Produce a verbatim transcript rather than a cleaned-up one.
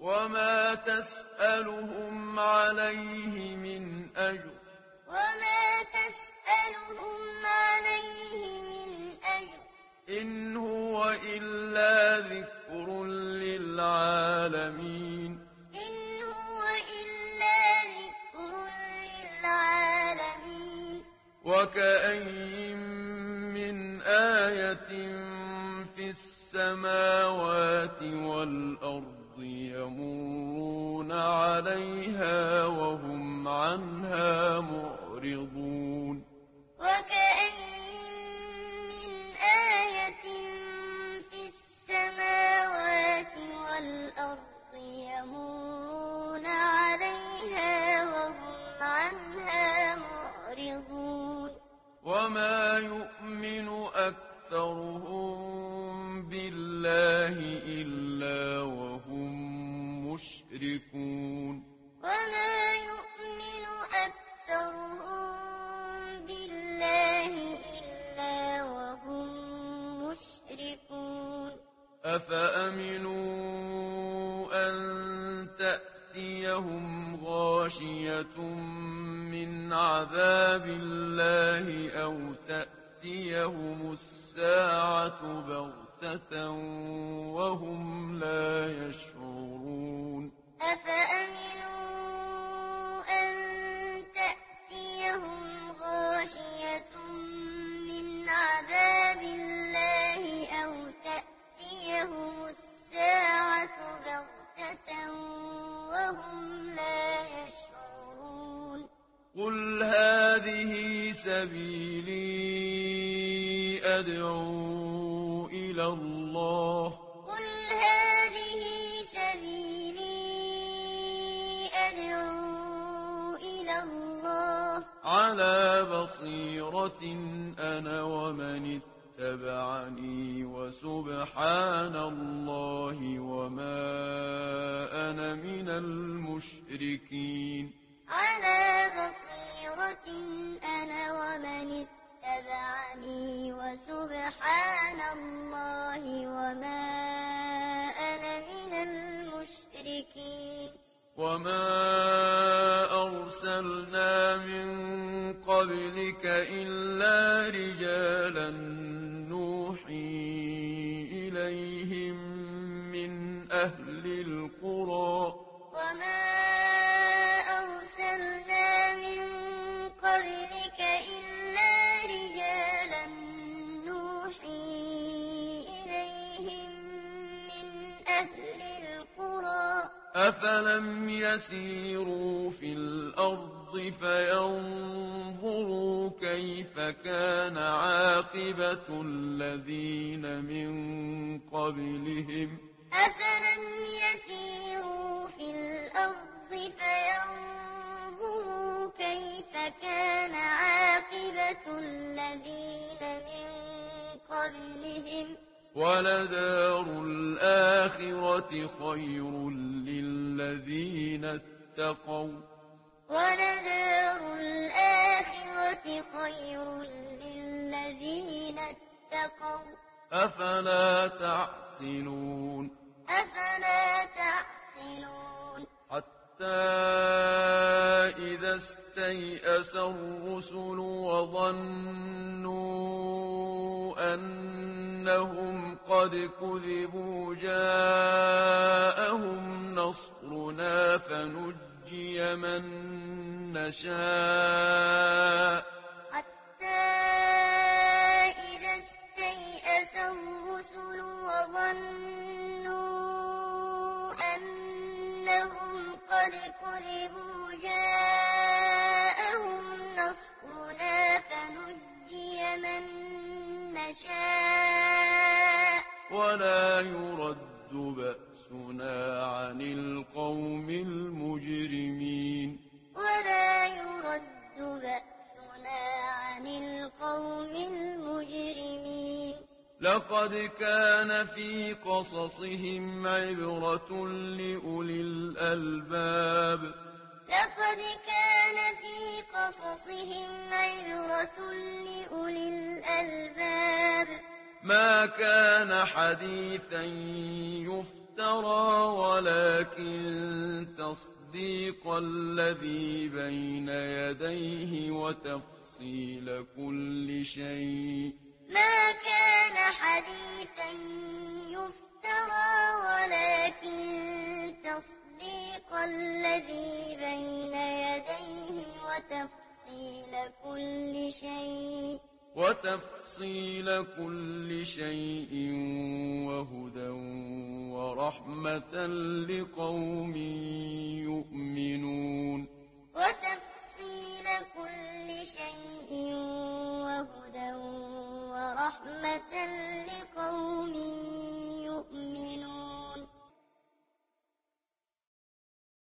وما تسألهم عليه من أجر وما تسألهم عليه من أجر إن هو إلا ذكر للعالمين إن هو إلا ذكر للعالمين وكأين من آية في السماوات والأرض يمرون عليها وهم عنها معرضون وكأين من آية في السماوات والأرض يمرون عليها وهم عنها معرضون وما يؤمن أكثرهم بالله إلا وهم مشركون وما يؤمن أكثرهم بالله إلا وهم مشركون أفأمنوا أن تأتيهم غاشية من عذاب الله أو تأتيهم الساعة بغتة وهم لا يشعرون أفأمنوا أن تأتيهم غاشية من عذاب الله أو تأتيهم الساعة بغتة وهم لا يشعرون قل هذه سبيلي أدعو إلى الله قل هذه سبيلي أدعو إلى الله على بصيرة أنا ومن اتبعني وسبحان الله وما أنا من المشركين على بصيرة أنا ومن اتبعني وسبحان الله وما أنا من المشركين وما أرسلنا من قبلك إلا رجالا نوحي إليهم من أهل القرى وما أرسلنا من قبلك إلا رجالا نوحي إليهم من أهل القرى أفلم يسيروا في الأرض فينظروا كيف كان عاقبة الذين من قبلهم أفلم يسيروا في الأرض فينظروا كيف كان عاقبة الذين من قبلهم ولدار الآخرة خير للذين اتقوا ولدار الآخرة خير للذين اتقوا أفلا تعقلون أفلا تعقلون حتى إذا استيأس الرسل وظنوا أنهم قد كذبوا جاءهم نصرنا فنجي من نشاء حتى إذا استيأس الرسل وظنوا أنهم قد كذبوا جاءهم نصرنا فنجي من نشاء ولا يرد بأسنا عن القوم المجرمين ولا يرد بأسنا عن القوم المجرمين لقد كان في قصصهم عبرة لأولي الألباب لقد كان في قصصهم عبرة لأولي الألباب ما كان حديثا يفترى ولكن تصديق الذي بين يديه وتفصيل كل شيء ما كان حديثا يفترى ولكن تصديق الذي بين يديه وتفصيل كل شيء وتفصيل كل شيء وهدى ورحمة لقوم يؤمنون وتفصيل